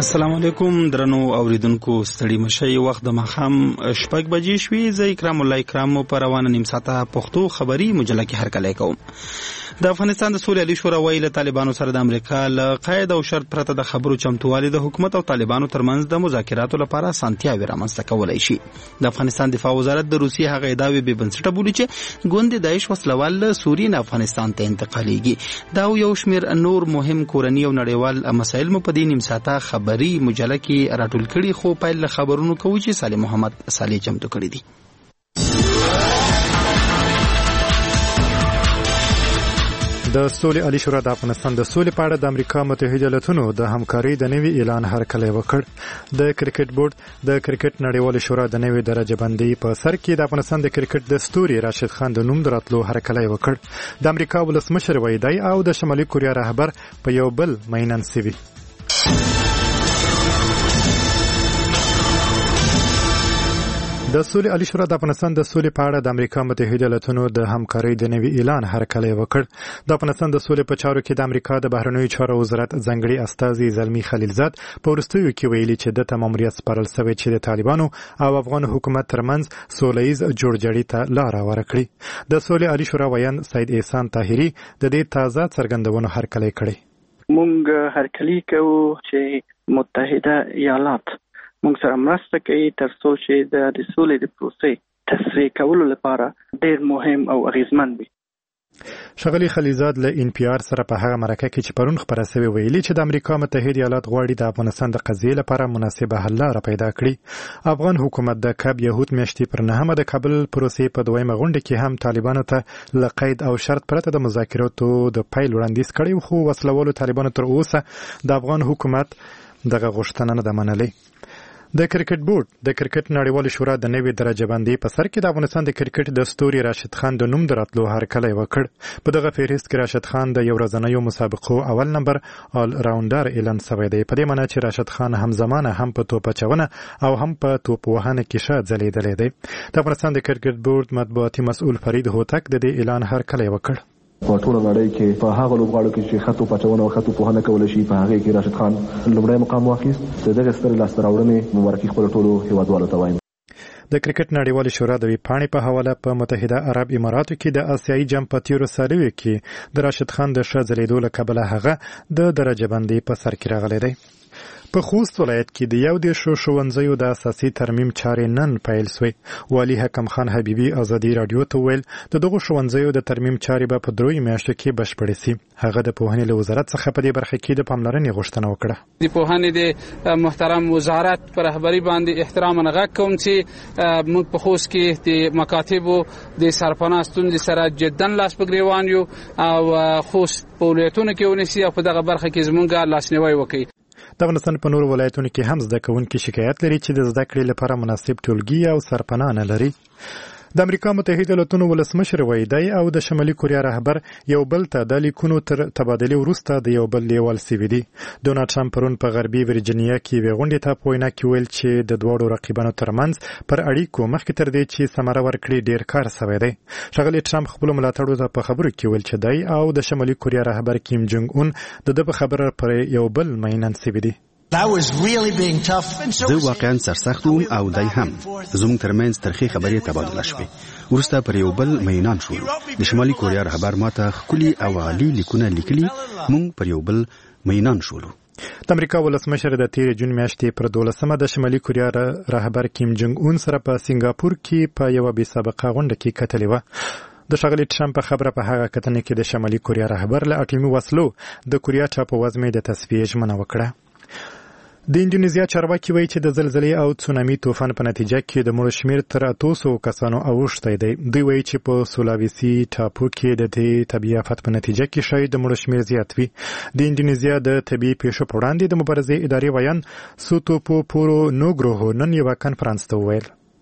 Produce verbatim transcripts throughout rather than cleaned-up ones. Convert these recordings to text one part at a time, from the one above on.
السلام علیکم درنو اوریدونکو، ستړي مشئ. وخت د ماښام شپږ بجې شوې. زه اکرام الله اکرام په روانه نیم ساعته پښتو خبري مجله کې هرکلی کوم. د افغانستان د سولې عالی شورا وایي له طالبانو سره د امریکا له قید او شرط پرته د خبرو چمتووالی د حکومت او طالبانو ترمنځ د مذاکراتو لپاره اسانتیاوې رامنځته کولی شي. د افغانستان دفاع وزارت د روسیې هغه ادعاوې بې بنسټه بولي چې ګوند داعش وسلوال له سوریې نه افغانستان ته انتقالیږي. دا یو شمېر نور مهم کورني او نړیوال مسایل مو په دې نیم ساعته خبري مجله کې راټول کړي، خو پیل له خبرونو کوو چې صالح محمد صالح چمتو کړي دي. د سولې عالی شورا د افغانستان د سولې په اړه د امریکا متحده ایالاتونو د همکارۍ د نوي اعلان هرکلی وکړ. د کرکټ بورډ د کرکټ نړیوالې شورا د نوي درجه بندۍ په سر کې د افغانستان د کرکټ د ستوري راشد خان د نوم دراتلو هرکلی وکړ. د امریکا ولسمشر وایي دی او د شمالي کوریا رهبر په یو بل مینان سوي. د سولې عالی شورا د افغانستان د سولې په اړه د امریکا متحده ایالاتونو د همکارۍ د نوي اعلان هرکلی وکړ. د افغانستان د سولې په چارو کې د امریکا د بهرنیو چارو وزارت ځانګړي استازي زلمی خلیلزاد په وروستیو کې ویلي چې د ماموریت سپارل شوی چې د طالبانو او افغان حکومت ترمنځ سولهییز جوړجاړي ته لار ورکړي. د سولې عالی شورا ویان سید احسان طاهري د دې تازه څرګندونو هرکلی کړی. مونږ هرکلی کوو چې متحده ایالات مونږ سره مرسته کوي تر څو چې د سولې د پروسې تسریع کولو لپاره ډېر مهم او اغیزمن وي. ښاغلي خلیلزاد له ان پی آر سره په هغه مرکه کې چې پرون خبره شوې ویلي چې د امریکا متحده ایالات غواړي د افغانستان د قضیې لپاره مناسبه حل لاره پیدا کړي. افغان حکومت د کب یهود میاشتې پر نهمه د کابل پروسې په دویمه غونډه کې هم طالبانو ته له قید او شرط پرته د مذاکراتو د پیل وړاندیز کړی، خو وسلوالو طالبانو تر اوسه د افغان حکومت دغه غوښتنه نه ده منلې. د کرکټ بورډ د کرکټ نړیوالې شورا د نوي درجه بندۍ په سر کې د افغانستان د کرکټ د ستوري راشد خان د نوم دراتلو هرکلی وکړ. په دغه فهرست کې راشد خان د یو ورځنیو مسابقو اول نمبر آل راونډر اعلان شوی دی. په دې معنی چې راشد خان همزمانه هم په توپ اچونه او هم په توپ وهنه کې ښه ځلیدلی دی. د افغانستان د کرکټ بورډ مطبوعاتي مسؤل فرید هوتک د دې اعلان هرکلی وکړ. په ټوله نړۍ کې په هغه لوبغاړو کې چې خطو پچونه او خطو پوهنه کول شي په هغه کې راشد خان لومړی مقام واخیست. دغه ستر لاسته راوړنې مبارکي خپل ټولو هیوادوالو ته وایم. د کرکټ نړیوالې شورا د ویبپاڼې په حواله په متحده عرب اماراتو کې د آسیایي جام په تیرو څارویو کې د راشد خان د ښه ځلیدو له کبله هغه د درجه بندۍ په سر کې راغلی دی. په خوست ولایت کې د یو دېرشو ښوونځیو د اساسي ترمیم چارې نن پیل شوې. والي حکم خان حبیبي ازادي راډیو ته ویل د دغو ښوونځیو د ترمیم چارې به په دریو میاشتو کې بشپړې شي. هغه د پوهنې له وزارت څخه په دې برخه کې د پاملرنې غوښتنه وکړه. د پوهنې د محترم وزارت پر رهبری باندې احترام غږ کوم چې موږ په خوست کې د مکاتبو د سرپناه ستونزې سره جداً لاس په ګریوان یو او خوست په ولایتونو کې ونیسي او په دغه برخه کې زموږ لاسنیوی وکړي. د افغانستان په نورو ولایتونو کې هم زده کوونکي شکایت لري چې د زده کړې لپاره مناسب ټولګي او سرپناه نه لري. د امریکا متحده ایالاتونو ولسمشر وایي دی او د شمالي کوریا رهبر یو بل ته د لیکونو تر تبادلې وروسته د یو بل لیوال سوي دي. ډونالډ ټرمپ پرون په غربي ورجینیا کې یوې غونډې ته په وینا کې ویل چې د دواړو رقیبانو ترمنځ پر اړیکو مخکې تر دې چې ثمره ورکړي ډېر کار شوی دی. ښاغلي ټرمپ خپلو ملاتړو ته په خبرو کې ویل چې دی او د شمالي کوریا رهبر کیم جونګ اون د ده په خبره پر یو بل مینان سوي دي. زه واقعا سرسخت وم او دی هم. زموږ ترمنځ ترخې خبرې تبادله شوې. وروسته پر یو بل مینان شولو. د شمالي کوریا رهبر ماته ښکلي او عالي لیکونه لیکلي. موږ پر یو بل مینان شولو. د امریکا ولسمشر د تیر جون میاشتې پر دولسمه د شمالي کوریا رهبر کیم جونګ اون سره په سنگاپور کې په یوه بې سابقه غونډه کې کتلې وه. د ښاغلي ټرمپ په خبره په هغه کتنې کې د شمالي کوریا رهبر له اټومي وسلو د کوریا ټاپووزمې د تصفیې ژمنه وکړه. د انډونیزیا چارواکي وایي چې د زلزلې او تسونامي طوفان په نتیجه کې د مړو شمېر تر اتو سوو کسانو اوښتی دی. دوی وایي چې په سولاویسي ټاپو کې د دې طبیعي آفت په نتیجه کې شاید د مړو شمېر زیات وي. د انډونیزیا د طبیعي پیښو په وړاندې د مبارزې ادارې ویان سوتوپو پورو نوګروهو نن یوه کنفرانس ته وویل.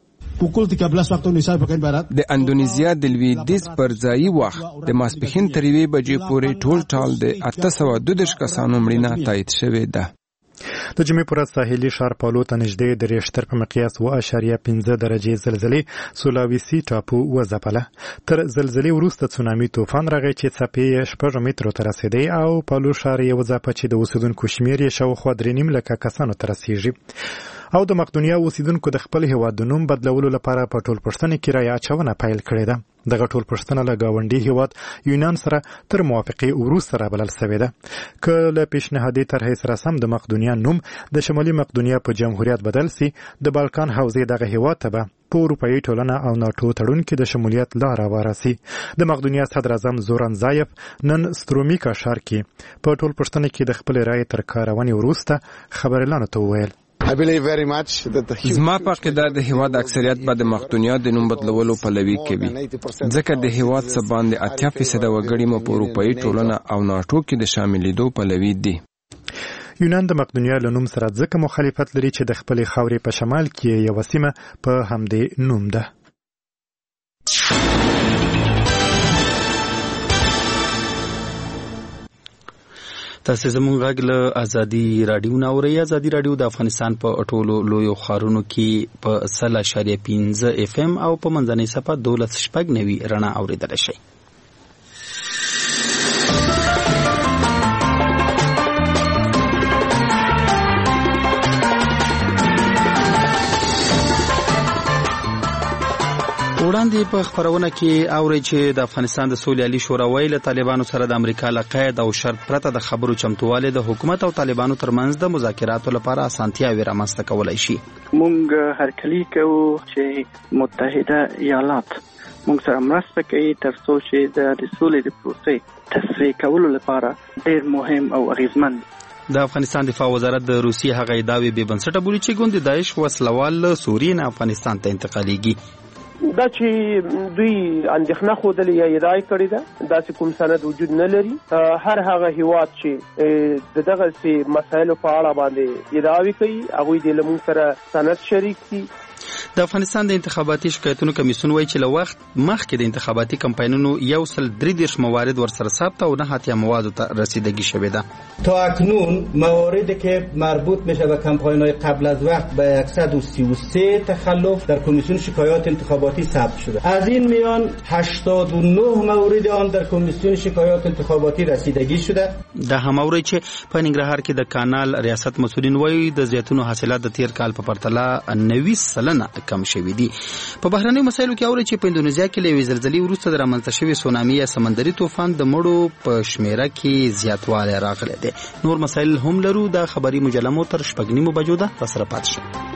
د اندونیزیا د لویدیځ پر ځایي وخت د ماسپښین تر یوې بجې پورې ټول ټال د اته سوه دوه دېرش کسانو مړینه تایید شوې ده. د جمعې پر ورځ ساحلي ښار پالو ته نږدې د ریشتر په مقیاس اوه اعشاریه پنځه درجې زلزلې سولاویسي ټاپو وځپله. تر زلزلې وروسته تسونامي طوفان راغی چې څپې یې شپږ مترو ته رسېدی او پالو ښار یې وځپه چې د اوسېدونکو شمېر یې شاوخوا درې نیم لکه کسانو ته رسېږي. او د مقدونیا اوسېدونکو د خپل هېواد د نوم بدلولو لپاره په ټولپوښتنې کې رایه اچونه پیل کړې ده. دغه ټولپوښتنه له ګاونډي هېواد یونان سره تر موافقې وروسته رابلل سوې ده. که له پیشنهادي طرحې سره سم د مقدونیا نوم د شمالي مقدونیا په جمهوریت بدل سي، د بالکان حوزې دغه هېواد ته به په اروپایي ټولنه او ناټو تړون کې د شمولیت لاره هواره سي. د مقدونیا صدر اعظم زوران زایف نن سترومیکا ښار کې په ټولپوښتنه کې د خپلې رایې تر کارونې وروسته خبريالانو ته وویل: زما په عقیده د هیواد اکثریت به د مقدونیا د نوم بدلولو پلوي کوي، ځکه د هیواد څخه باندې اتیا فیصده وګړي مو په اروپایي ټولنه او ناټو کې د شاملېدو پلوي دي. یونان د مقدونیا له نوم سره ځکه مخالفت لري چې د خپلې خاورې په شمال کې یوه سیمه په همدې نوم ده. تاسو زموږ غږ له ازادي رادیو نه اورئ. ازادي رادیو د افغانستان په ټولو لویو ښارونو کې په سل اعشاریه پنځه اف ام او په منځنۍ صفحه دولس شپږ نوي رڼا اورېدلی شئ. وړاندې په خبرونه کې اوري چې د افغانستان د سولې عالی شورا له طالبانو سره د امریکا له قید او شرط پرته د خبرو چمتووالی د حکومت او طالبانو ترمنځ د مذاکراتو لپاره اسانتیاوې رامنځته کولی شي. موږ هرکلی کوو چې متحده ایالات موږ سره مرسته کوي ترڅو چې د سولې د پروسې تسریع کولو لپاره ډېر مهم او اغیزمن. د افغانستان دفاع وزارت د روسیې هغه ادعاوې بې بنسټه بولي چې ګوند داعش وسلوال له سوریې نه افغانستان ته انتقالیږي. دا چې دوی اندېښنه ښودلې یا ادعا کړې ده، داسې کوم سند وجود نه لري. هر هغه هیواد چې د دغسې مسایلو په اړه باندې ادعاوې کوي هغوی دې له موږ سره سند شریک کړي. د افغانستان د انتخاباتي شکایتونو کمیسیون وایي چې له وخت مخکې د انتخاباتي کمپاینونو یو سل درې دېرش موارد ورسره ثبت او نه اتیا موادو ته رسیدگی شوې ده. تا اکنون مواردی که مربوط میشه به کمپاین‌های قبل از وقت به صد و سی و سه تخلف در کمیسیون شکایات انتخاباتی ثبت شده. از این میان هشتاد و نه مورد آن در کمیسیون شکایات انتخاباتی رسیدگی شده. دا هم اوري چې په ننګرهار کې د کانال ریاست مسؤلین وایي د زیتونو حاصلات د تیر کال په پرتله نوي سلنه کم شوي دي. په بهرنیو مسایلو کې اوري چې په اندونیزیا کې له یوې زلزلې وروسته د رامنځته شوي سونامي یا سمندري طوفان د مړو په شمیره کې زیاتوالی راغلی دی. نور مسایل هم لرو. د خبري مجله مو تر شپږ نیمو بجو ده. تاسو سره پاتې شئ.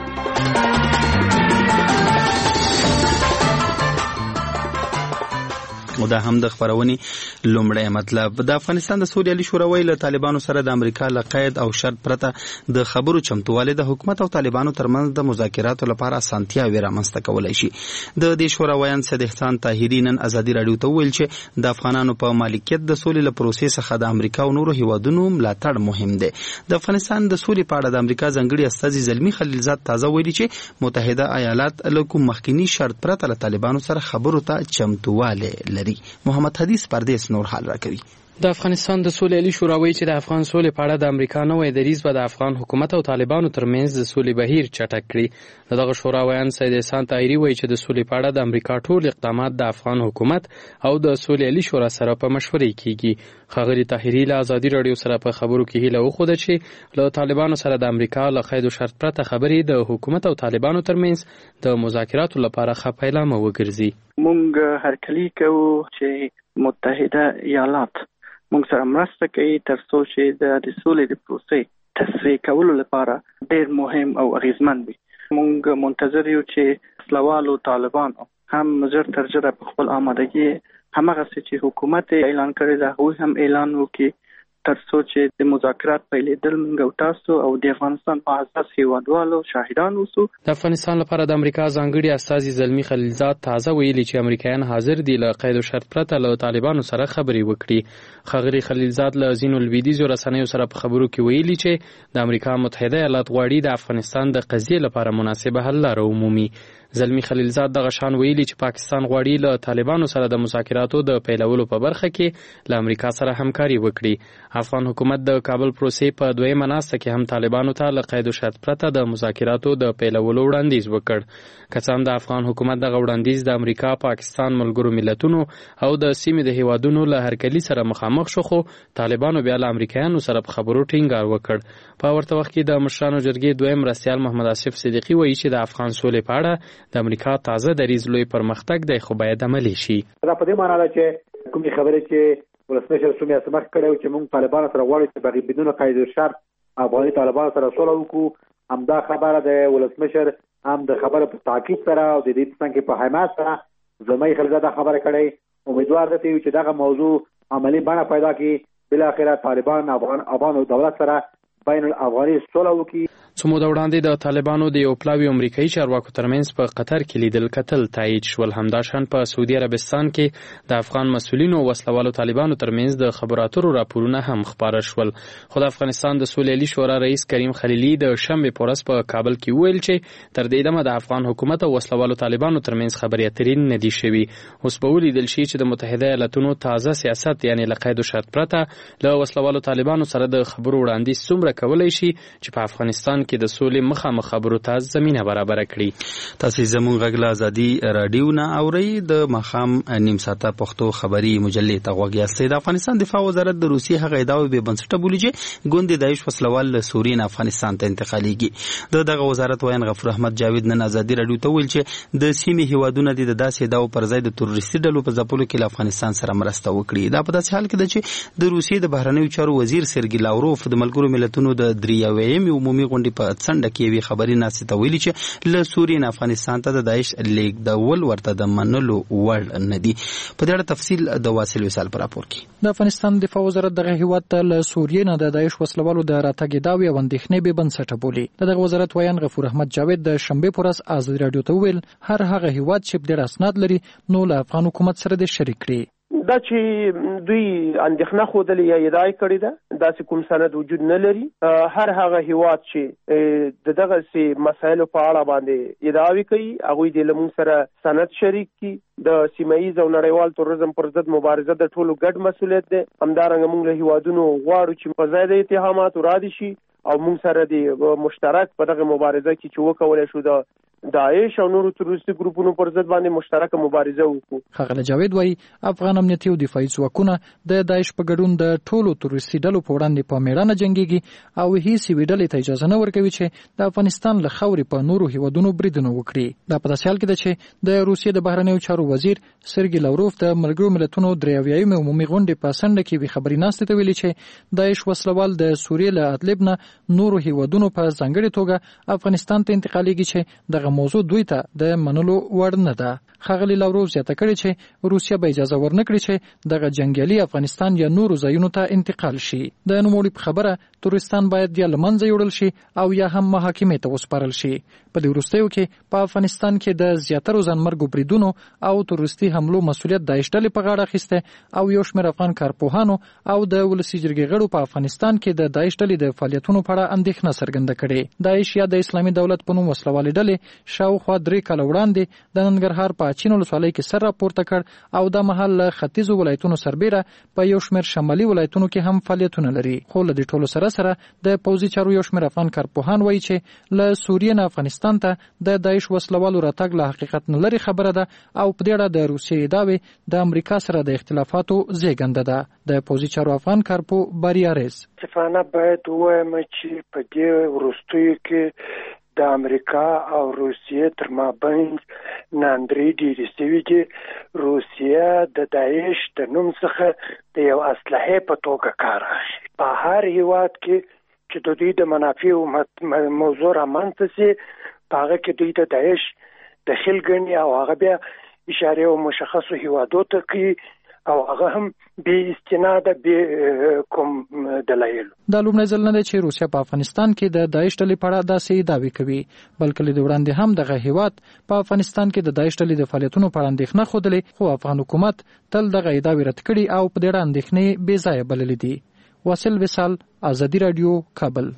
او دا هم د خبرونې لومړی مطلب. د افغانستان د سولې عالی شورا له طالبانو سره د امریکا له قید او شرط پرته د خبرو چمتووالی د حکومت او طالبانو ترمنځ د مذاکراتو لپاره اسانتیاوې رامنځته کولی شي. د دې شورا ویان سید احسان طاهري نن ازادي رادیو ته وویل چې د افغانانو په مالکیت د سولې له پروسې څخه د امریکا او نورو هیوادونو ملاتړ مهم دی. د افغانستان د سولې په اړه د امریکا ځانګړي استازي زلمي خلیلزاد تازه ویلي چې متحده ایالات له کوم مخکینی شرط پرته له طالبانو سره خبرو ته چمتووالی لري. محمد حدیث پردیس نور حال راکوي. د افغانستان د سولې عالی شورا وایي چې د افغان سولې په اړه د امریکا نوی دریځ به د افغان حکومت او طالبانو ترمنځ د سولې بهیر چټک کړي. دغه شورا ویان سید احسان طاهري وایي چې د سولې په اړه د امریکا ټول اقدامات د افغان حکومت او د سولې عالی شورا سره په مشورې کیږي. ښاغلي طاهري له ازادي رادیو سره په خبرو کې هیله وښوده چې له طالبانو سره د امریکا له قید او شرط پرته خبرې د حکومت او طالبانو ترمنځ د مذاکراتو لپاره ښه پیلامه وګرځي. موږ هرکلی کوو چې متحده ایالات موږ سره مرسته کوي ترڅو چې د سولې د پروسې تسریع کولو لپاره ډېر مهم او اغیزمن وي. موږ منتظر یو چې وسلوالو طالبانو هم زر تر ژره په خپل آمادګي همغه چې حکومت اعلان کړی دا هغوی هم اعلان وکړي ترڅو چې د مذاکرات پیلېدل موږ او تاسو او د افغانستان په اساس هیوادوالو شاهدان اوسو. د افغانستان لپاره د امریکا ځانګړي استازي زلمي خلیلزاد تازه ویلي چې امریکایان حاضر دي له قید او شرط پرته له طالبانو سره خبرې وکړي. ښاغلي خلیلزاد له ځینو لویدیځو رسنیو سره په خبرو کې ویلي چې د امریکا متحده ایالات غواړي د افغانستان د قضیې لپاره مناسبه حل لاره ومومي. زلمی خلیلزاد دغه شان ویلي چې پاکستان غواړي له طالبانو سره د مذاکراتو د پیلولو په برخه کې له امریکا سره همکاري وکړي. افغان حکومت د کابل پروسې په دویمه ناسته کې هم طالبانو ته له قید او شرط پرته د مذاکراتو د پیلولو وړاندیز وکړ. که څه هم د افغان حکومت دغه وړاندیز د امریکا، پاکستان، ملګرو ملتونو او د سیمې د هیوادونو له هرکلي سره مخامخ شو، خو طالبانو بیا له امریکایانو سره په خبرو ټینګار وکړ. په ورته وخت کې د مشرانو جرګې دویم مرستیال محمد آصف صدیقي وایي چې د افغان سولې په اړه د امریکا تازه دریځ لوی پرمختګ دی، خو باید عملي شي. دا په دې معنی ده چې کومې خبرې چې ولسمشر سومیا سمخ کړو چې موږ طالبانو سره غواړو چې بغیر بدون قید او شرط افغاني طالبانو سره سوله وکړو، همدا خبره ده. ولسمشر هم د خبره په تاکید سره او د دې څنګه په حماس سره زمای خلګه خبره کړي. امیدوار ده چې دغه موضوع عملی بڼه پیدا کړي، بل اخره طالبان افغان افغان دولت سره بین الافغاني سوله وکړي. څو موده وړاندې د طالبانو د یو پلاوي امریکایي چارواکو ترمنځ په قطر کې لیدل کتل تایید شول. همداشان په سعودي عربستان کې د افغان مسؤلینو او وسلوالو طالبانو ترمنځ د خبرو اترو راپورونه هم خپاره شول. خو د افغانستان د سولې عالی شورا رئیس کریم خلیلي د شنبه په ورځ په کابل کې ویل چې تر دې دمه د افغان حکومت او وسلوالو طالبانو ترمنځ خبرې اترې نه دي شوي. اوس به ولیدل شي چې د متحده ایالاتونو تازه سیاست یعنی له قید او شرط پرته له وسلوالو طالبانو سره د خبرو وړاندیز څومره کولای شي چې په افغانستان کې د سولې مخامخ خبرو ته زمينه برابر کړي. تاسو زموږ غږ له ازادي رادیو نه اورئ. د مخام نیم ساعته پښتو خبري مجلې ته غوږ یاستئ. د افغانستان دفاع وزارت د روسي هغه ادعاوې به بنسټه بولي چې ګوند داعش وسلوال له سوریې نه افغانستان ته انتقالیږي. د دغه وزارت وایي غفور احمد جاوید نن ازادي رادیو ته ویل چې د سیمې هیوادونو د داسې ادعاو پر ځای د تروریستي ډلو په ځپلو کې له افغانستان سره مرسته وکړي. دا په داسې حال کې ده چې د روسیې د بهرنیو چارو وزیر سرګي لاوروف د ملګرو ملتونو د دریاویم عمومي غونډې په څنډه کې وی خبري ناسې ته ویلي چې له سوریې نه افغانستان ته د داعش لیږدول ورته د منلو وړ نه دي. په دې اړه تفصیل د واصل وصال پر راپور کې. د افغانستان دفاع وزارت دغه هیواد ته له سوریې نه د داعش وسلوالو د راتګ داوی او اندېښنې به بنسټه بولي. دغه وزارت وایي غفور احمد جاوید د شنبه پر ورځ ازادي رادیو ته ویل هر هغه هیواد چې ډېر اسناد لري نو له افغان حکومت سره د شریک کړي. دا چې دوی اندېښنه خوده یا ادعای کړی ده داسې کوم سند وجود نه لري. هر هغه هیواد چې د دغه سي مسایلو په اړه باندې ادعاوي کوي هغه د لمون سره سند شریک کی. د سیمایي او نړیوال تروریزم پر ضد مبارزه د ټولو ګډ مسولیت ده. همدارنګه موږ له هیوادونو غواړو چې په ځای د اتهامات را دي شي او موږ سره د مشترک په دغه مبارزه کې چې وکولای شو د داعش او نورو تروریستي ګروپونو پر ضد باندې مشترکه مبارزه وکړو. خغل جاوید وایي افغان امنیتي او دفاعي ځواکونه د داعش په ګډون د ټولو تروریستي ډلو په وړاندې په میړانه جنګيږي او هیڅ یوې ډلې ته اجازه نه ورکوي چې د افغانستان له خاورې په نورو هیوادونو بریدونه وکړي. دا په داسې حال کې ده چې د روسیې د بهرنیو چارو وزیر سرګي لاوروف د ملګرو ملتونو دریاویایي عمومي غونډې په څنډه کې وی خبري ناسته ته ویلي چې داعش وسلوال د سوریې له ادلب نه نورو هیوادونو په ځانګړي توګه افغانستان ته انتقالیږي چې دغه موضوع دوی ته د منلو وړ نه ده. خغلی لاوروف زیاته کړي چې روسیا به اجازه ورنکړي چې دغه جنگیالي افغانستان یا نورو ځایونو ته انتقال شي. د نوموړي په خبره تورستان باید یا لمنځه یوړل شي او یا هم محاکمې ته وسپارل شي. په دې وروستیو کې په افغانستان کې د زیاترو ځانمرګو بریدونو او تروریستي حملو مسؤلیت داعش ډلې په غاړه اخیسته او یو شمېر افغان کارپوهانو او د ولسي جرګې غړو په افغانستان کې د داعش ډلې د فعالیتونو په اړه اندېښنه څرګنده کړې. داعش یا د اسلامي دولت په نوم وسلوالې ډلې شاوخوا درې کاله وړاندې د ننګرهار په اچین ولسوالۍ کې سر راپورته کړ او د مهال له ختیځو ولایتونو سربیره په یو شمېر شمالي ولایتونو کې هم فعالیتونه لري. خو له دې ټولو سره سره د پوځي چارو یو شمېر افغان کارپوهان وایي چې له سوریې نه افغانستان ته د داعش وسلوالو راتګ له حقیقت نه لري خبره ده او په دې اړه د روسیې ادعاوې د امریکا سره د اختلافاتو زیږنده ده. د پوځي چارو افغان کارپو باریارز صفانه باید وایم چې په دې وروستیو کې د امریکا او روسیې تر مابین ناندري ډېرې سوي دي. روسیه د داعش د نوم څخه د یو اسلحې په توګه کار اخلي. په هر هیواد کې چې د دوی د منافعو موضوع رامنځته سي په هغه کې دوی د داعش دخیل ګڼي او هغه بیا اشاره او مشخصو هیوادو ته کوي او هغه هم به استناده به کوم دلایل. دا لومړی ځل نه دی چې روسیا په افغانستان کې د داعش ډلې په اړه داسې دعوی کوي، بلکې له وړاندې هم دغه هیواد په افغانستان کې د داعش ډلې د فعالیتونو په اړه اندېښنه خوده، خو افغان حکومت تل دغه ادعاوې رد کړي او په دې اړه اندېښنې بې ځایه بللې دي. واصل وصال ازادي رادیو کابل.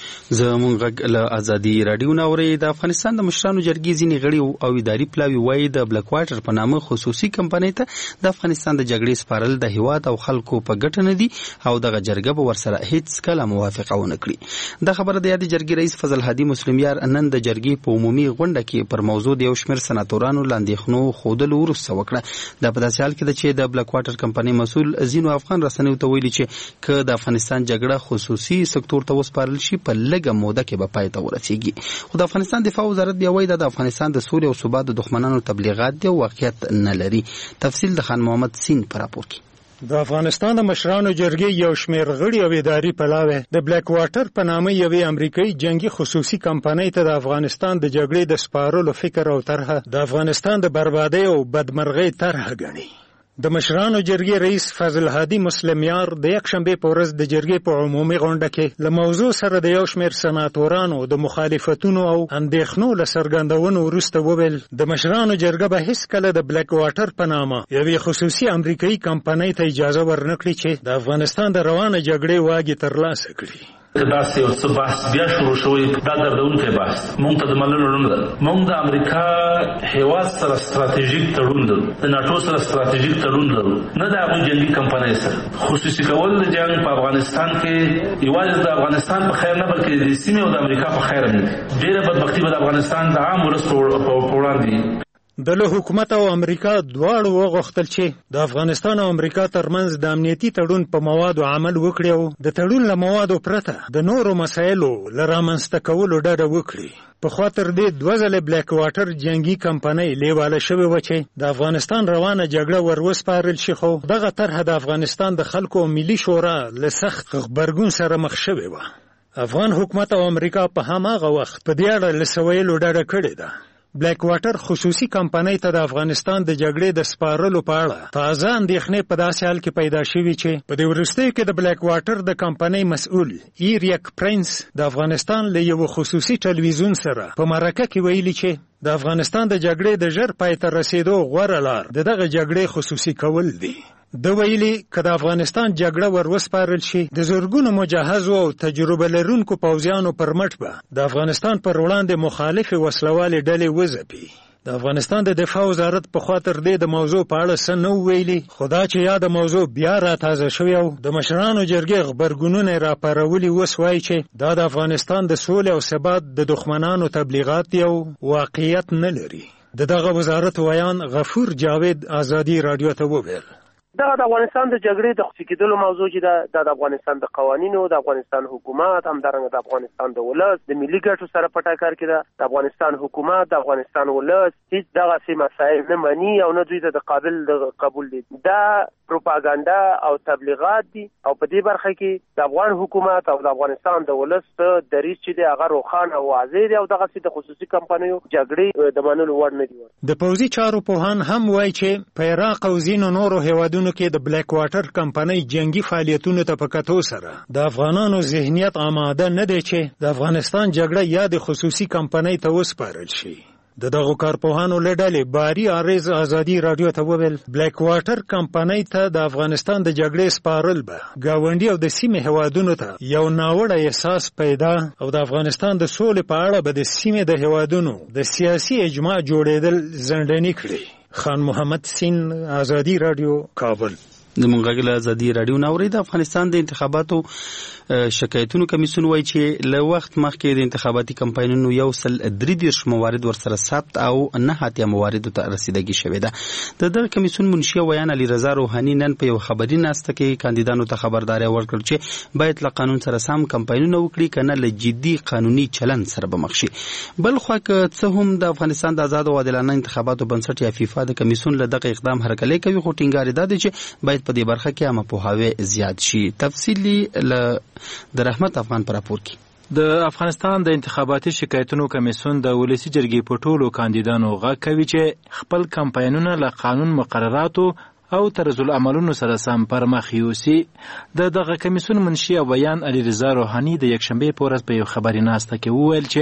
زمونږ غږ له ازادي رادیو نه اوري. د افغانستان د مشرانو جرګې ځینې غړي او اداري پلاوي وایي د بلک واټر په نامه خصوصي کمپنۍ ته د افغانستان د جګړې سپارل د هیواد او خلکو په ګټه نه دي او دغه جرګه به ورسره هیڅ کله موافقه ونه کړي. د خبره د یادې جرګې رئیس فضل هادي مسلمیار نن د جرګې په عمومي غونډه کې پر موضوع د یو شمېر سناتورانو لاندېښنو ښودلو وروسته وکړه. دا په داسې حال کې ده چې د بلک واټر کمپنۍ مسؤل ځینو افغان رسنیو ته ویلي چې که د افغانستان جګړه خصوصي سکتور ته وسپارل شي په لږه موده کې به پای ته ورسیږي. خو د افغانستان دفاع وزارت بیا وایي د افغانستان د سولې او ثبات د دښمنانو تبلیغات دي او واقعیت نه لري. تفصیل د خان محمد سین پر راپور کې. د افغانستان د مشرانو جرګې یو شمېر غړي او اداري پلاوی د بلک واټر په نامه یوې امریکایي جنگي خصوصي کمپنۍ ته د افغانستان د جګړې د سپارلو فکر او طرحه د افغانستان د بربادۍ او بدمرغۍ طرحه ګڼي. د مشرانو جرګې رئیس فضل هادي مسلمیار د یک شنبه په ورځ د جرګې په عمومي غونډه کې له موضوع سره د یو شمېر سناتورانو د مخالفتونو او اندېښنو له څرګندونو وروسته وویل د مشرانو جرګه به هیڅکله د بلک واټر په نامه یوې خصوصي امریکایي کمپنۍ ته اجازه ورنکړي چې د افغانستان د روانه جګړې واګې ترلاسه کړي. داسې یو څه بحث بیا شروع شوی، دا دردونکی بحث. موږ ته د منلو نه ده. موږ د امریکا هیواد سره ستراتیژیک تړون لرو، د ناټو سره ستراتیژیک تړون لرو، نه د هغوی جنګي کمپنۍ سره. خصوصي کول د جنګ په افغانستان کې یوازې د افغانستان په خیر نه بلکې د سیمې او د امریکا په خیر هم دي. ډېره بدبختي به د افغانستان د عام ولس په وړاندې د له حکومت او امریکا دواړو وغوښتل چې د افغانستان او امریکا ترمنځ د امنیتي تړون په موادو عمل وکړي او د تړون له موادو پرته د نورو مسایلو له رامنځته کولو ډډه وکړي. پخوا تر دې دوه ځلې بلک واټر جنګي کمپنۍ لیواله شوې وه چې د افغانستان روانه جګړه ور وسپارل شي، خو دغه طرحه د افغانستان د خلکو او ملي شورا له سخت غبرګون سره مخ شوې وه. افغان حکومت او امریکا په هماغه وخت په دې اړه له څه ویلو ډډه کړې ده. بلک واټر خصوصي کمپنۍ ته د افغانستان د جګړې د سپارلو په اړه تازه اندېښنې په داسې حال کې پیدا شوي چې په دې وروستیو کې د بلک واټر د کمپنۍ مسؤل ایریک پرنس د افغانستان له یو خصوصي ټلویزیون سره په مرکه کې ویلي چې د افغانستان د جګړې د ژر پای ته رسیدو غوره لار د دغه جګړې خصوصي کول دي. د ویلي که د افغانستان جګړه ور وسپارل شي د زرګونو مجهزو او تجربه لرونکو پوځیانو پر مټ به د افغانستان پر وړاندې مخالفې وسلوالې ډلې وځپي. د افغانستان د دفاع وزارت په خوا تر دې د موضوع په اړه څه نه ویلي، خو دا چې یا د موضوع بیا را تازه شوی او د مشرانو جرګې غبرګونونه راپارولي اوس وایي چې دا د افغانستان د سولې او ثبات د دښمنانو تبلیغات دي او واقعیت نه لري. د دغه وزارت ویان غفور جاوید ازادي رادیو ته وویل دا د افغانستان د جګړې د خصوصي کېدلو موضوع چې دا د افغانستان د قوانینو، د افغانستان حکومت، همدارنګه د افغانستان د ولس د ملي ګټو سره په ټکر کې ده. د افغانستان حکومت، د افغانستان ولس هیڅ دغسې مسایل نه مني او نه دوی ته د قابل د قبول دي. دا پروپاګاندا او تبلیغات دي او په دې برخه کې د افغان حکومت او د افغانستان د ولس دریځ چې دی هغه روښانه او واضح دی او دغسې د خصوصي کمپنیو جګړې د منلو وړ نه دي. د پوځي چارو پوهان هم وایي چې په عراق او ځینو نورو هیوادونو کې د بلک واټر کمپنۍ جنگي فعالیتونو ته په کتو سره د افغانانو ذهنیت آماده نه دی چې د افغانستان جګړه یا د خصوصي کمپنۍ ته وسپارل شي. د دغو کارپوهانو له ډلې باري عارض ازادي رادیو ته وویل بلک واټر کمپنۍ ته د افغانستان د جګړې سپارل به ګاونډي او د سیمې هیوادونو ته یو ناوړه احساس پیدا او د افغانستان د سولې په اړه به د سیمې د هیوادونو د سیاسي اجماع جوړېدل زنداني کړي. خان محمد سین ازادي رادیو کابل. زمونږ غږ له ازادي رادیو نه اورئ. د افغانستان د انتخاباتو شکایتونو کمیسیون وایي چې له وخت مخکې د انتخاباتي کمپاینونو یو سل درې دېرش موارد ورسره ثبت او نه اتیا مواردو ته رسیدګي شوې ده. د دغه کمیسیون منشي ویان علیرضا روحاني نن په یو خبري ناسته کې کاندیدانو ته خبرداری ورکړ چې باید له قانون سره سم کمپاینونه وکړي کنه له جدي قانوني چلن سره به مخ شي. بل خو که څه هم د افغانستان د آزاد او عادلانه انتخاباتو بنسټ یا فیفا د کمیسیون له دغه اقدام هرکلی کوي، خو ټینګار دا دی چې باید په دې برخه کې عامه پوهاوی زیات شي. تفصیلی له د رحمت افغان پر راپور کې د افغانستان د انتخاباتي شکایتونو کمیسیون د ولسی جرګې په ټولو کاندیدانو غږ کوي چې خپل کمپاینونه له قانون مقرراتو او طرز العملونو سره سم پر مخ یوسي. د دغه کمیسیون منشي بیان علیرضا روحاني د یکشنبه په ورځ په یو خبري ناسته کې وویل چې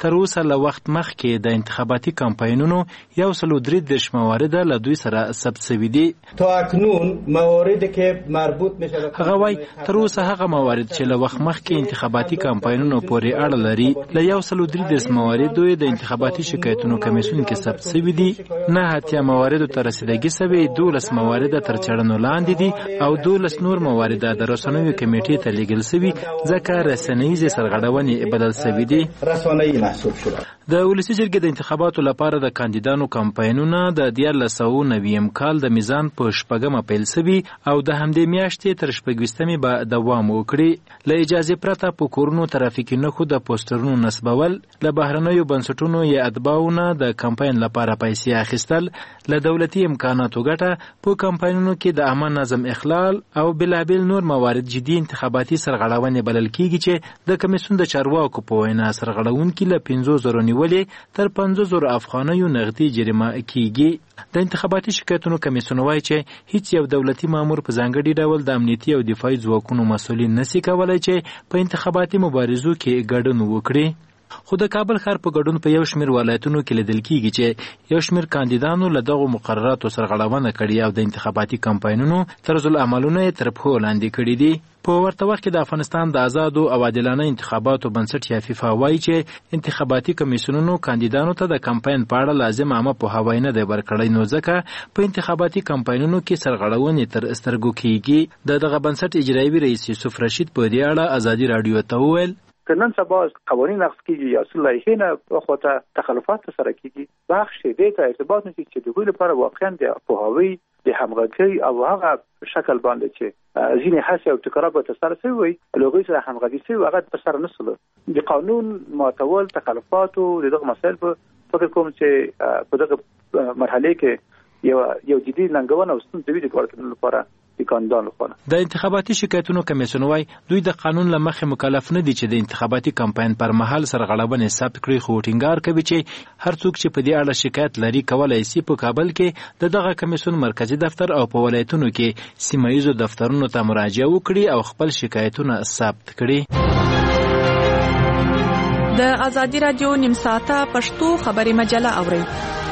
تر اوسه له وخت مخکې د انتخاباتي کمپاینونو یو سل و درې دېرش موارد له دوی سره ثبت شوي دي. تا اکنون مواردی که مربوط میشه هغه وایي تر اوسه هغه موارد چې له وخت مخکې انتخاباتي کمپاینونو پورې اړه لري له یو سل و درې دېرش مواردو د انتخاباتي شکایتونو کمیسیون کې ثبت شوي دي. نه اتیا مواردو ته رسیدګي شوې، دولس موارد تر څېړنو لاندې دي او دولس نور موارد د رسنیو کمیټې ته لیږل شوي ځکه رسنیزې سرغړونې بدل شوي دي. رسنیي محسوب شوه. د ولسي جرګې د انتخاباتو لپاره د کاندیدانو کمپاینونه د دیارلس سوه نویم کال د میزان په شپږمه پیل شوي او د همدې میاشتې تر شپږویشتمې به دوام وکړي. له اجازې پرته په کورونو ترافیکي نښو د پوسټرونو نصبول، له بهرنیو بنسټونو یا اتباعو نه د کمپاین لپاره پیسې اخیستل، له دولتي امکاناتو ګټه په کمپاینونو کې د عامه نظم اخلال او بلابل نور موارد جدي انتخاباتي سرغړونې بلل کیږي چې د کمیسیون د چارواکو په وینا سرغړونکي له پنځو زرو نیولې تر پنځه زرو افغانیو نغدي جریمه کیږي. د انتخاباتي شکایتونو کمیسیون وایي چې هیڅ یو دولتي مامور په ځانګړي ډول د امنیتي او دفاعي ځواکونو مسؤلین نشي کولای چې په انتخاباتي مبارزو کې ګډون وکړي. خو د کابل ښار په ګډون په یو شمېر ولایتونو کې لیدل کیږي چې یو شمېر کاندیدانو له دغو مقرراتو سرغړونه کړې او د انتخاباتي کمپاینونو طرزالعملونه یې تر پښو لاندې کړي دي. په ورته وخت کې د افغانستان د آزادو او عادلانه انتخاباتو بنسټ یا فیفا وایي چې انتخاباتي کمیسیونونو کاندیدانو ته د کمپاین په اړه لازم عامه پوهاوی نه دی ورکړی، نو ځکه په انتخاباتي کمپاینونو کې سرغړونې تر سترګو کیږي. د دغه بنسټ اجرایوي رئیس یوسف رشید په دې اړه ازادي راډیو ته وویل که نن سبا قوانین نقض کیږي یا اصول لایحې نه خواته تخلفات سره کیږي، بخش دې ته ارتباط نشي چې د دوی لپاره واقعا د پوهاوی د همغږي او هغه شکل باندې چې ځینې هڅې او ابتکارات به ترسره شوي وي لوګي سره همغږي شوي هغه ترسره نشول. د قانون ماتول تخلفات او دغه مسایل په فکر کوم چې په دغه مرحله کې یو یو جدي ننګونه او ستونزې د ورکړلو لپاره د انتخاباتي شکایتونو کمیسیون وایي دوی د قانون له مخې مکلف نه دي چې د انتخاباتي کمپاین پر مهال سرغړونې ثبت کړي، خو ټینګار کوي چې هر څوک چې په دې اړه شکایت لري کولی شي په کابل کې د دغه کمیسیون مرکزی دفتر او په ولایتونو کې سیمه ییزو دفترونو ته مراجعه وکړي او خپل شکایتونه ثبت کړي. د ازادي راډیو نیم ساعته پښتو خبري مجله اورئ.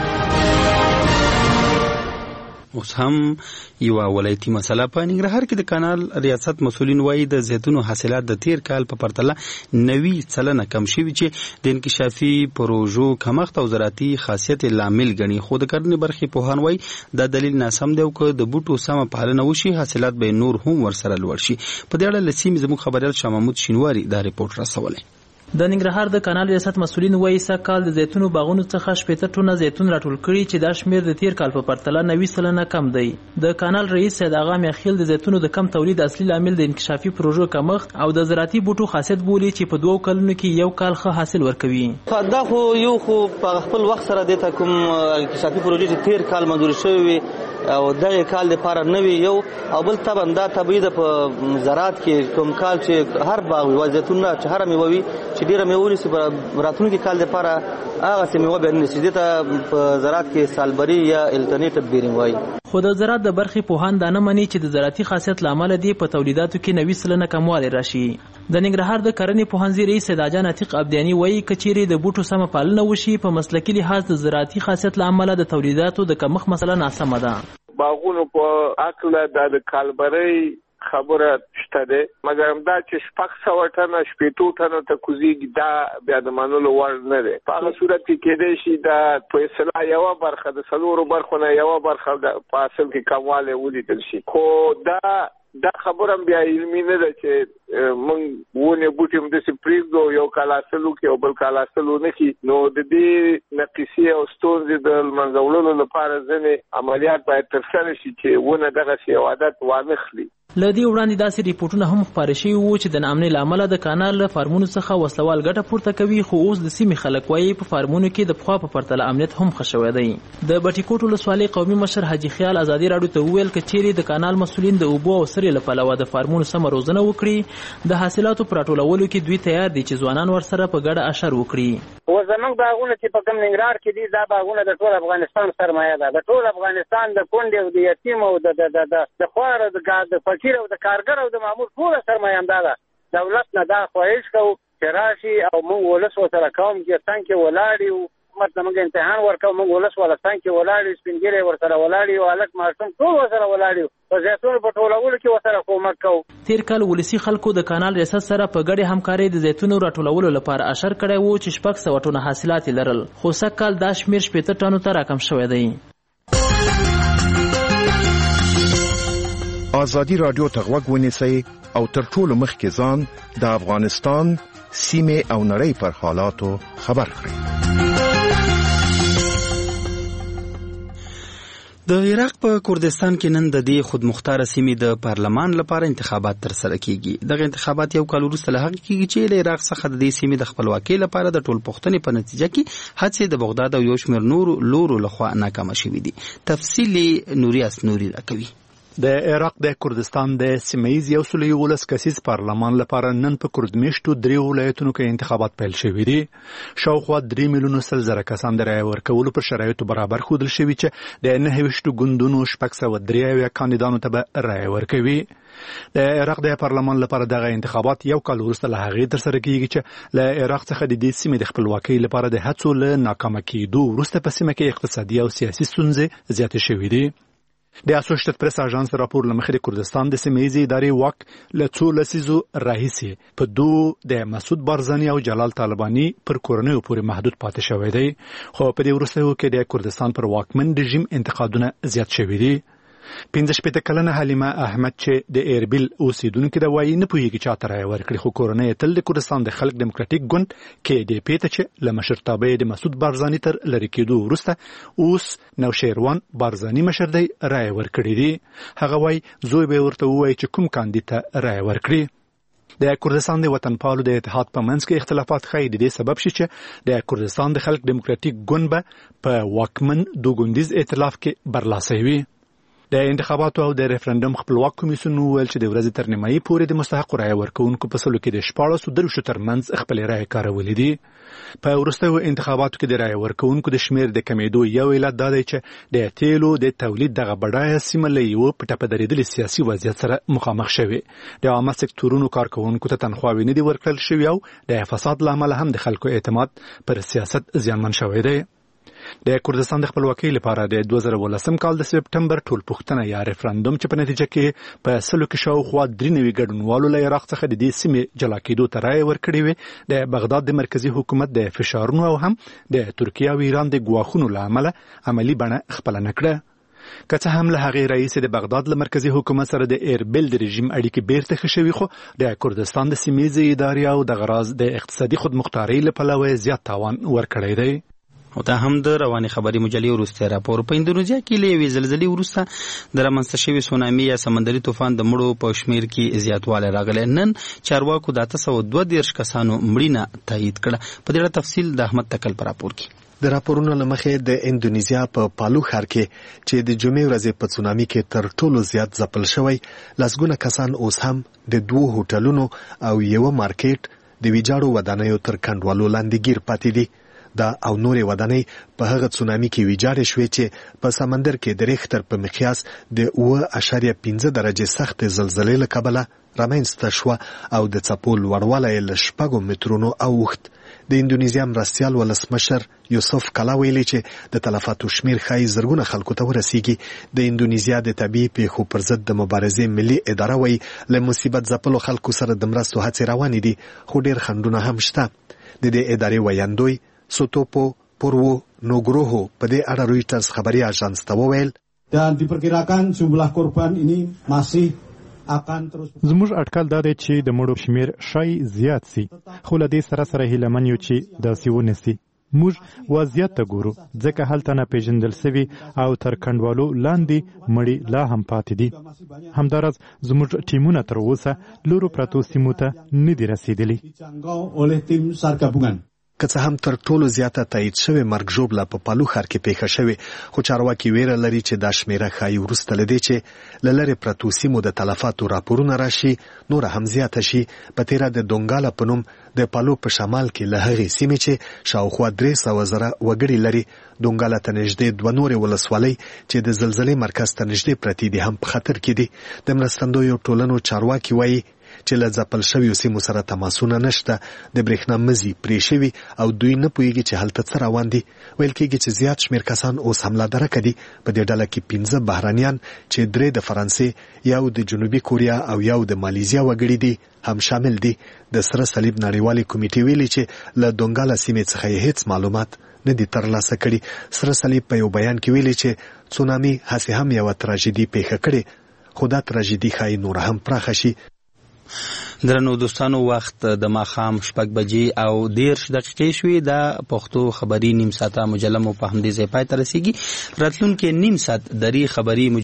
اوس هم یو ولایتي مسله په ننګرهار کې د کانال ریاست مسولین وایي د زیتونو حاصلات د تیر کال په پرتله نوي سلنه کم شوي چې د انکشافي پروژو کمښت او زراعتي خاصیت لامل ګڼي، خو د کرنې برخې پوهان وایي دا دلیل ناسم دی او که د بوټو سمه پالنه وشي حاصلات به نور هم ورسره لوړ شي. په دې اړه له سیمې زموږ خبریال شاه محمود شینواري دا ریپورټ راسولی. د ننګرهار د کانال ریاست مسولین وایي سږ کال د زیتونو باغونو څخه شپېته ټنه زیتون راټول کړي چې دا شمېر د تیر کال په پرتله نوي سلنه کم دی. د کانال رئیس سید آغا میاخیل د زیتونو د کم تولید اصلي لامل د انکشافي پروژو کمښت او د زراعتي بوټو خاصیت بولي چې په دوو کلونو کې یو کال ښه حاصل ورکوي. دا خو یو خو په خپل وخت سره د کوم انکشافي پروژې چې تیر کال منظور شوی او دغه کال لپاره نوی یو او بل طبعا دا طبيعي د په زراعت کې کوم کال چې هر باغ وي زیتون نه چې هر میوه وي چې ډیره میوه نسی راتلونکي کال لپاره هغه سیمه به نسی د په زراعت کې سالبري یا الټرنیټیو بیرینګ وایي. خو د زراعت د برخې پوهان دا نه مني چې د زراعتي خاصیت لامل دی په تولیداتو کې نوي سلنه کموالی راشي. د ننګرهار د کرنې پوهنځي رئیس سیداجان عتیق عبدیانی وایي کچيري د بوټو سمه پالنه وشي په مسلکي لحاظ د زراعتي خاصیت لامل د تولیداتو د کمښت مسله ناسمه ده. باغونو په عقله د کالبري خبره شته ده، مګر دا چې شپږ سوه ټنه شپېته ټنه ته کوزیږي دا بیا د منلو وړ نه دی. په هغه صورت کې کېدای شي دا په اصطلاح یوه برخه د څلورو برخو نه یوه برخه په حاصل کې کموالی ولیدل شي، خو دا دا خبره بیا علمي نه ده چې موږ ونې بوټي همداسې پرېږدو یو کال حاصل وکړي او بل کال حاصل ونه کړي. نو د دې نقیصې او ستونزې د منځه وړلو لپاره ځینې عملیات باید ترسره شي چې ونه دغسې یو عادت وانخلي. له دې وړاندې داسې ریپورټونه هم خپاره شوي وو چې د ناامنۍ له امله د کانال له فارمونو څخه وسلوال ګټه پورته کوي، خو اوس د سیمې خلک وایي په فارمونو کې د پخوا په پرتله امنیت هم ښه شوی دی. د بټي کوټ ولسوالۍ قومي مشر حاجي خیال ازادي راډیو ته وویل که چیرې د کانال مسؤلین د اوبو او سرې له پلوه د فارمونو سمه روزنه وکړي د حاصلاتو په راټولولو کې دوی تیار دي چې ځوانان ورسره په ګډه اشر وکړي. و زمونږ باغونه چې په کوم ننګرهار کې دي دا باغونه د ټول افغانستان سرمایه ده، د ټول افغانستان د کونډې او د یتیم او د خوار د فقیر او د کارګر او د معمول ټوله سرمایه همدا ده. دولت نه دا خواهش کوو چې راشي او موږ ولس ورسره قوم کې څنګه کې ولاړ یو مطلب موږ امتحان ورکو موږ ولس ولا څنګه ولاړ سپینګری ورسره ولاړ یو الک ماشوم ټول ورسره ولاړ یو په زیتون په ټولولو کې ورسره کومک کوو. تیر کال ولسی خلکو د کانال ریاست سره په ګډه همکاري د زیتونو راټولولو لپاره اشر کړی وو چې شپږ سوه ټنه حاصلات لرل، خو سږ کال دا شمیر شپېته ټنو ته راکم شوی دی. ازادي رادیو ته غوږ ونیسئ او تر ټولو مخکې ځان د افغانستان سیمې او نړۍ پر حالاتو خبر کړئ. د عراق په کردستان کې نن د دې خودمختار سیمې د پارلمان لپاره انتخابات ترسره کیږي. دغه انتخابات یو کال وروسته له هغې کیږي چې له عراق څخه د دې سیمې د خپلواکۍ لپاره د ټولپوښتنې په نتیجه کې هڅې د بغداد او یو شمېر نورو لورو لخوا ناکامه شوي دي. تفصیل نوریاس نوري راکوي. د عراق د کردستان د سیمه‌ییز یو سل یولس کسیز پارلمان لپاره نن په کردمیشتو درې ولایتونو کې انتخابات پیل شوي دي. شاوخوا درې میلیونه سل زره کسان د رایې ورکولو پر شرایطو برابر ښودل شوي چې د نهه ویشتو ګوندونو شپږ سوه درې اویا کاندیدانو ته به رایې ورکوي. د عراق د پارلمان لپاره دغه انتخابات یو کال وروسته له هغې ترسره کیږي چې له عراق څخه د دې سیمې د خپلواکۍ لپاره د هڅو له ناکامه کېدو وروسته په سیمه کې اقتصادي او سیاسي ستونزې زیاتې شوي دي. د اسوسییټډ پریس اژانس راپور له مخې د کردستان د سیمه‌ییزې ادارې واک له څو لسیزو راهیسې په دوو د مسعود بارزاني او جلال طالباني پر کورنیو پورې محدود پاتې شوی دی، خو په دې وروستیو کې د کردستان پر واکمن رژیم انتقادونه زیات شوي دي. پنځه شپېته کلنه حلیمه احمد چې د ایربیل اوسیدونکې ده وایي نه پوهېږي چا ته رایه ورکړي، خو کورنۍ تل د کردستان د خلق ډیموکراتیک ګوند کې ډي پي ته چې له مشرتابه د مسعود بارزاني تر لرې کېدو وروسته اوس نوشیروان بارزاني مشر دی رایه ورکړي دي. هغه وایي زوی به ورته ووایي چې کوم کاندید ته رایه ورکړي. د کردستان د وطنپالو د اتحاد په منځ کې اختلافات ښایي د دې سبب شي چې د کردستان د خلق ډیموکراتیک ګوند به په واکمن دوګوندیز ائتلاف کې برلاسی وي. د انتخاباتو او د ریفرندم خپلواک کمیسیون وویل چې د ورځې تر نیمایي پورې د مستحقو رایه ورکوونکو په سلو کې د شپاړسو درویشتو ترمنځ خپلې رایې کارولې دي. په وروستیو انتخاباتو کې د رایه ورکوونکو د شمېر د کمیدو یو علت دا دی چې د تیلو د تولید دغه بډایه سیمه له یوه په ټپه درېدلي سیاسي وضعیت سره مخامخ شوې. د عامه سکتورونو کارکوونکو ته تنخواوې نه دي ورکړل شوي او د فساد له امله هم د خلکو اعتماد پر سیاست زیانمن شوی دی. د کردستان د خپلواکۍ لپاره د دوه زره ولسم کال د سپټمبر ټولپوښتنه یا ریفرندوم چې په نتیجه کې په سلو کې شاوخوا درې نوي ګډونوالو له عراق څخه د دې سیمې جلا کېدو ته رایې ورکړې وې، د بغداد د مرکزي حکومت د فشارونو او هم د ترکیه او ایران د ګواښونو له امله عملي بڼه خپله نه کړه. که څه هم له هغې راهیسې د بغداد له مرکزي حکومت سره د ایربیل د رژیم اړیکې بیرته ښه شوي، خو د کردستان د سیمه‌ییزې ادارې او دغه راز د اقتصادي خودمختارۍ له پلوه زیات تاوان ورکړی دی. او دا هم د روانې خبري مجلې وروسته راپور. په اندونیزیا کې له یوې زلزلې وروسته د رامنځته شوي سونامي یا سمندري طوفان د مړو په شمېر کې زیاتوالی راغلی. نن چارواکو د اته سوه دوه دېرش کسانو مړینه تایید کړه. په دې اړه تفصیل د احمد تکل په راپور کې. د راپورونو له مخې د اندونیزیا په پالو ښار کې چې د جمعې ورځې په سونامي کې تر ټولو زیات ځپل شوی، لسګونه کسان اوس هم د دوو هوټلونو او یوه مارکیټ د ویجاړو ودانیو تر کنډوالو لاندې ګیر پاتې دي. دا او نورې ودانۍ په هغه سونامي کې ویجاړې شوې چې په سمندر کې د ریختر په مقیاس د اوه اشاریه پنځه درجې سختې زلزلې له کبله رامنځته شوه او د څپو لوړوالی یې له شپږو مترونو اوښت. د اندونیزیا مرستیال ولسمشر یوسف کلا ویلي چې د تلفاتو شمیر ښایي زرګونه خلکو ته ورسیږي. د اندونیزیا د طبیعي پیښو پر ضد د مبارزې ملي اداره وایي له مصیبت ځپلو خلکو سره د مرستو هڅې روانې دي، خو ډېر خنډونه هم شته. د دې ادارې ویاندوی سوتوپو پورو نوګروهو په دې اړه رویټرز خبري اژانس ته وویل dan diperkirakan jumlah korban ini masih akan terus. زموږ اټکل دا دی چې د مړو شمیر شای زیات سي، خو له دې سره سره هیلمن یو چې داسې ونسي. موږ وضعیت ته ګورو ځکه هلته نه پیژندل سوي او تر کنډوالو لاندې مړي لا هم پاتې دي. همداراز زموږ ټیمونه تر اوسه لورو پرتو سیمو ته نه دي رسیدلي. که څه هم تر ټولو زیاته تایید شوې مرګ ژوبله په پالو ښار کې پیښه شوې، خو چارواکي ویره لري چې دا شمیره ښایي وروسته له دې چې له لرې پرتو سیمو د تلفاتو راپورونه راشي نوره هم زیاته شي. په تیره د دونګاله په نوم د پالو په شمال کې له هغې سیمې چې شاوخوا درې سوه زره وګړي لري، دونګاله ته نږدې دوه نورې ولسوالۍ چې د زلزلې مرکز ته نږدې پرتې دي هم په خطر کې دي. د مرستندویو ټولنو چارواکي وایي چې له ځپل شویو سیمو سره تماسونه نشته، د برېښنا مزي پرې شوي او دوی نه پوهیږي چې هلته څه روان دي. ویل کېږي چې زیات شمېر کسان اوس حمله درکه دي. په دې ډله کې پنځه بهرانیان چې درې د فرانسې، یو د جنوبي کوریا او یو د مالیزیا وګړي دي هم شامل دي. د سره صلیب نړیوالې کمیټې ویلي چې له دونګاله سیمې څخه یې هیڅ معلومات نه دي ترلاسه کړي. سره صلیب په یو بیان کې ویلي چې تسونامي هسې هم یوه تراژیدي پیښه کړې، خو دا تراژیدي ښایي نور هم پراخه شي. درنو دوستانو، وخت د ماښام شپږ بجې او دېرش دقیقې شوې. دا پښتو خبري نیم ساعته مجله مو په همدې ځای پای ته رسیږي. راتلونکي نیم ساعت دري خبري